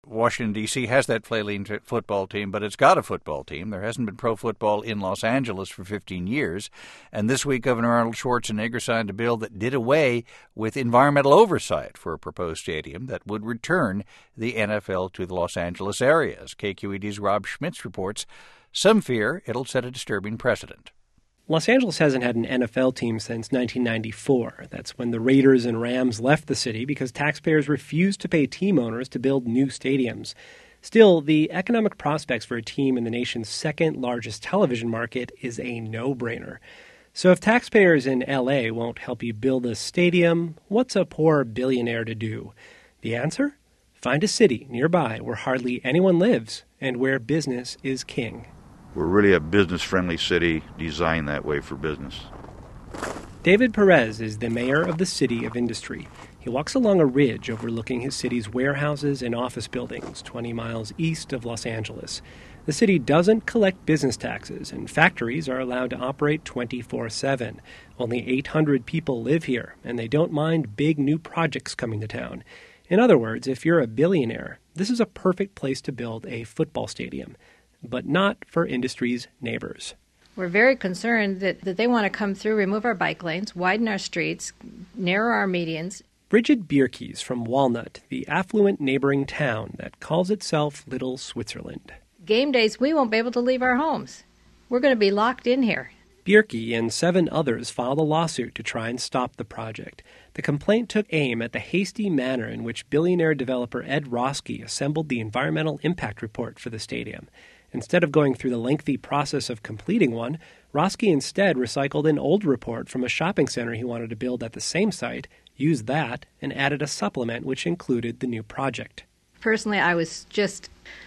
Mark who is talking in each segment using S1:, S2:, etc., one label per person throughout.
S1: Washington, D.C. has that flailing football team, but it's got a football team. There hasn't been pro football in Los Angeles for 15 years. And this week, Governor Arnold Schwarzenegger signed a bill that did away with environmental oversight for a proposed stadium that would return the NFL to the Los Angeles area. As KQED's Rob Schmitz reports, some fear it'll set a disturbing precedent.
S2: Los Angeles hasn't had an NFL team since 1994. That's when the Raiders and Rams left the city because taxpayers refused to pay team owners to build new stadiums. Still, the economic prospects for a team in the nation's second largest television market is a no-brainer. So if taxpayers in L.A. won't help you build a stadium, what's a poor billionaire to do? The answer? Find a city nearby where hardly anyone lives and where business is king.
S3: We're really a business-friendly city designed that way for business.
S2: David Perez is the mayor of the City of Industry. He walks along a ridge overlooking his city's warehouses and office buildings 20 miles east of Los Angeles. The city doesn't collect business taxes, and factories are allowed to operate 24/7. Only 800 people live here, and they don't mind big new projects coming to town. In other words, if you're a billionaire, this is a perfect place to build a football stadium. But not for industry's neighbors.
S4: We're very concerned that they want to come through, remove our bike lanes, widen our streets, narrow our medians.
S2: Bridget Bierke's from Walnut, the affluent neighboring town that calls itself Little Switzerland.
S4: Game days, we won't be able to leave our homes. We're going to be locked in here.
S2: Bierke and 7 others filed a lawsuit to try and stop the project. The complaint took aim at the hasty manner in which billionaire developer Ed Roski assembled the environmental impact report for the stadium. Instead of going through the lengthy process of completing one, Roski instead recycled an old report from a shopping center he wanted to build at the same site, used that, and added a supplement which included the new project.
S4: Personally, I was just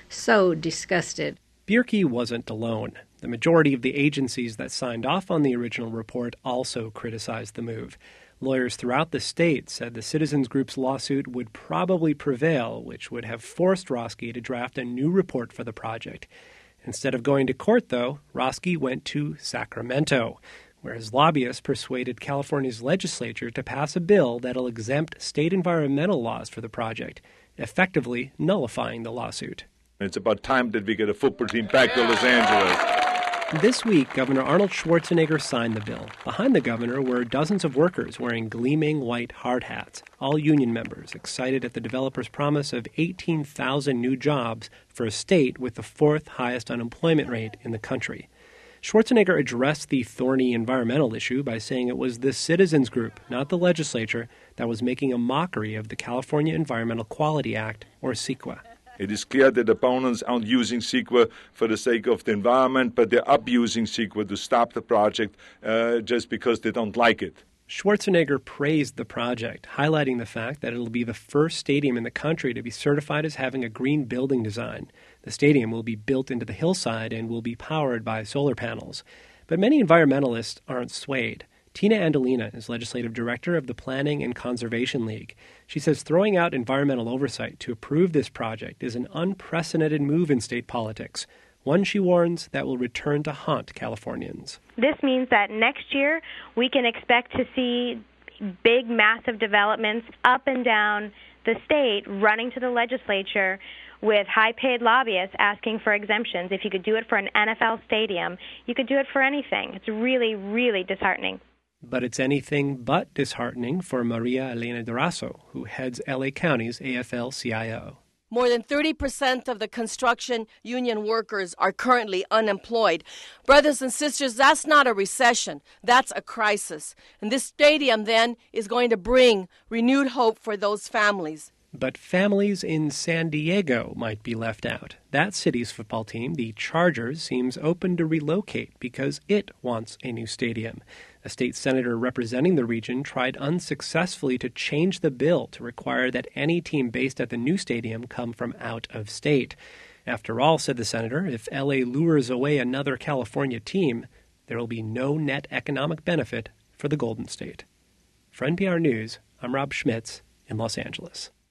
S4: so disgusted.
S2: Bierke wasn't alone. The majority of the agencies that signed off on the original report also criticized the move. Lawyers throughout the state said the citizens group's lawsuit would probably prevail, which would have forced Roski to draft a new report for the project. Instead of going to court, though, Roski went to Sacramento, where his lobbyists persuaded California's legislature to pass a bill that'll exempt state environmental laws for the project, effectively nullifying the lawsuit.
S5: It's about time that we get a football team back to Los Angeles.
S2: This week, Governor Arnold Schwarzenegger signed the bill. Behind the governor were dozens of workers wearing gleaming white hard hats, all union members, excited at the developer's promise of 18,000 new jobs for a state with the 4th highest unemployment rate in the country. Schwarzenegger addressed the thorny environmental issue by saying it was the citizens group, not the legislature, that was making a mockery of the California Environmental Quality Act, or CEQA.
S5: It is clear that opponents aren't using CEQA for the sake of the environment, but they're abusing CEQA to stop the project just because they don't like it.
S2: Schwarzenegger praised the project, highlighting the fact that it'll be the first stadium in the country to be certified as having a green building design. The stadium will be built into the hillside and will be powered by solar panels. But many environmentalists aren't swayed. Tina Andolina is legislative director of the Planning and Conservation League. She says throwing out environmental oversight to approve this project is an unprecedented move in state politics, one, she warns, that will return to haunt Californians.
S6: This means that next year we can expect to see big, massive developments up and down the state running to the legislature with high-paid lobbyists asking for exemptions. If you could do it for an NFL stadium, you could do it for anything. It's really, really disheartening.
S2: But it's anything but disheartening for Maria Elena Durazo, who heads L.A. County's AFL-CIO.
S7: More than 30% of the construction union workers are currently unemployed. Brothers and sisters, that's not a recession. That's a crisis. And this stadium, then, is going to bring renewed hope for those families.
S2: But families in San Diego might be left out. That city's football team, the Chargers, seems open to relocate because it wants a new stadium. A state senator representing the region tried unsuccessfully to change the bill to require that any team based at the new stadium come from out of state. After all, said the senator, if L.A. lures away another California team, there will be no net economic benefit for the Golden State. For NPR News, I'm Rob Schmitz in Los Angeles.